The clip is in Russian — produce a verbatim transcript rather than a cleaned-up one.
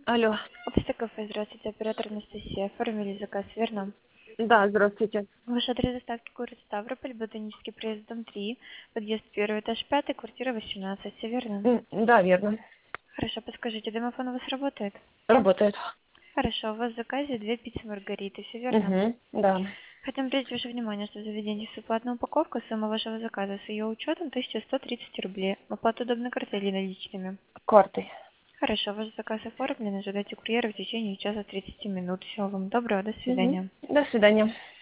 Алло. Общество кафе, здравствуйте, оператор Анастасия. Оформили заказ, верно? Да, здравствуйте. Ваш адрес доставки город Ставрополь, Ботанический проезд, дом три, подъезд первый, этаж пятый, квартира восемнадцать, все верно? М, Да, верно. Хорошо, подскажите, домофон у вас работает? Работает. Хорошо, у вас в заказе две пиццы Маргариты, все верно? Угу, да. Хотим привлечь ваше внимание, что в заведении бесплатная упаковка, сумма вашего заказа с ее учетом тысяча сто тридцать рублей. Оплата удобной картой или наличными. Картой. Хорошо, ваш заказ оформлен, ожидайте курьера в течение часа тридцати минут. Всего вам доброго, до Угу. свидания. До свидания.